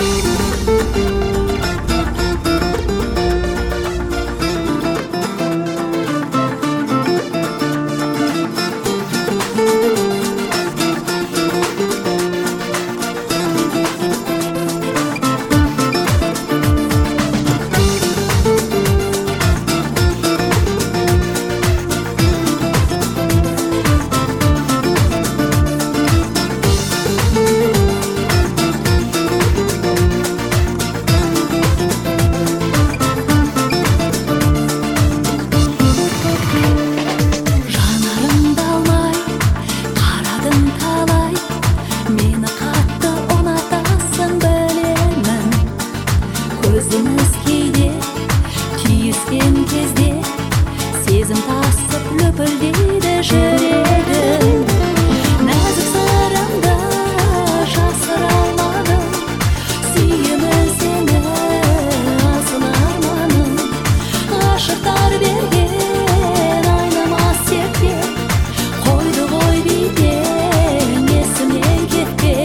Көзіміз кейде түйіскен кезде сезім тасып лүпілдейді жүрегім. Нәзік сырымды жасыра алмадым, сүйемін сені асыл арманым. Ғашықтар берген айнымас серпен, қойды ғой бейнең есімнен кетпей.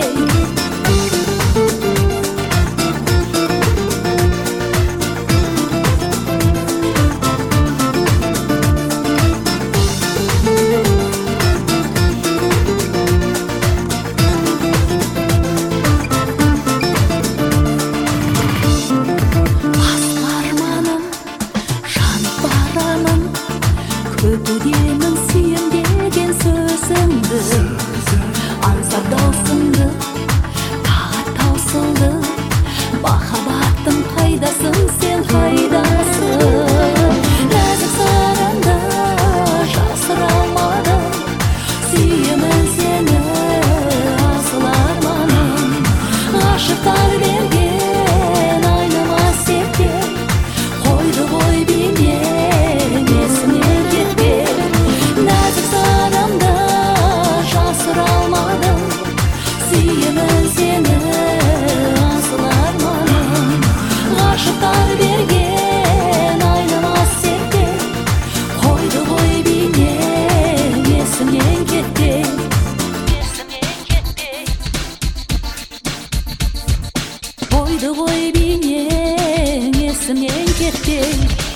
Көтудемін сүйем деген сөзіңді, аңсап даусыңды, тағат таусылды. Махаббаттың қайдасың сен, қайдасың? Нәзік сырымды жасыра алмадым, сүйемін сені асыл арманым. Ғашықтар берген айнымас серпен, қойды ғой бейнең есімнен кетпей. Нәзік сырымды жасыра алмадым, сүйемін сені асыл арманым. Ғашықтар берген айнымас серпен, қойды ғой бейнең есімнен кетпей. Қойды ғой бейнең есімнен кетпей.